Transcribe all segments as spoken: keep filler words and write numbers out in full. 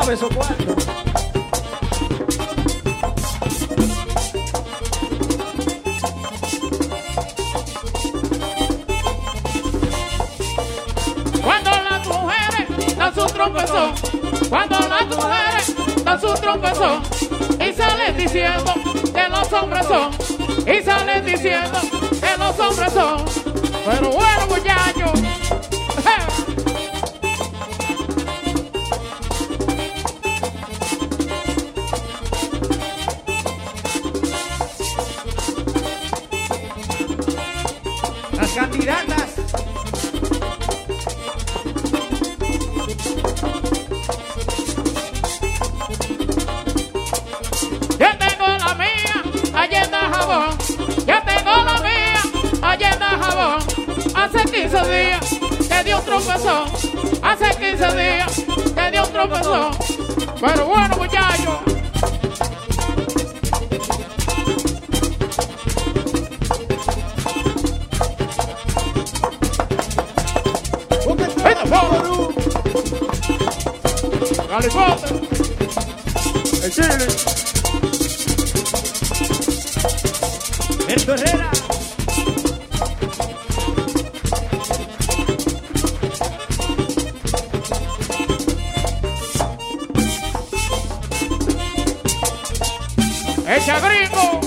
para esos cuartos. Cuando las mujeres dan su trompezón, cuando las mujeres dan su trompezón, y salen diciendo que los hombres son, y salen diciendo que los hombres son. Pero bueno, muchachos, las candidatas. yo tengo la mía, allá en jabón, yo tengo la mía, allá en jabón. Hace quince días que dio un tropezón, hace quince días que dio un tropezón. Pero bueno, muchachos, ¡vete, Pablo! ¡Galipote! ¡El Chile! Erto Herrera. ¡Echa gringo!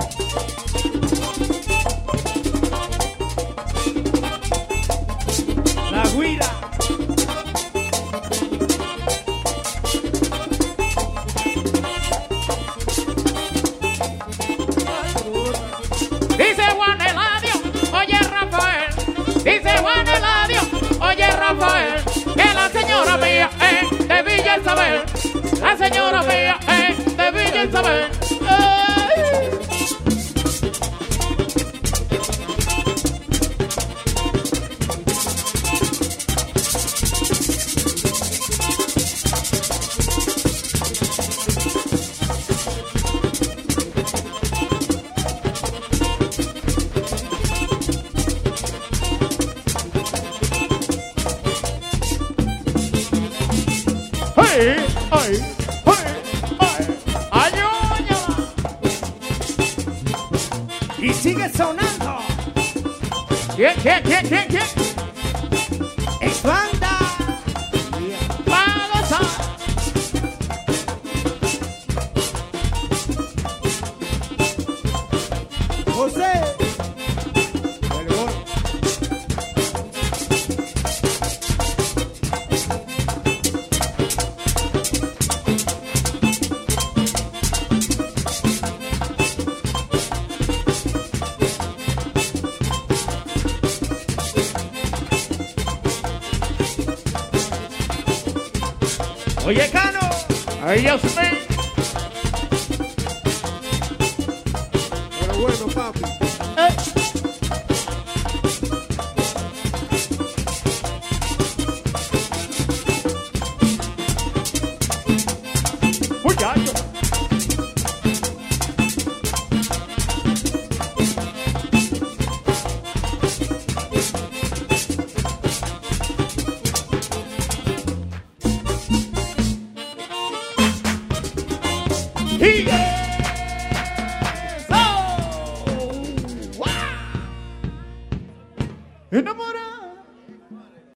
La Guira. Dice Juan Eladio, oye Rafael, dice Juan Eladio, oye Rafael, que la señora mía es de Villa Isabel, la señora mía es de Villa Isabel. ¡Ay! ¡Ay! ¡Ay! ¡Ay! ¡Ay! ¡Ayuña! Y sigue sonando. ¿Quién, quién, quién, quién, quién? Es banda. ¡Va a gozar! José. El gol. Oye, Cano. ¡Ay, Dios mío! Pero bueno, papi. ¡Eh! ¡Muchacho! ¡Y eso! ¡Wow! ¡Enamorado!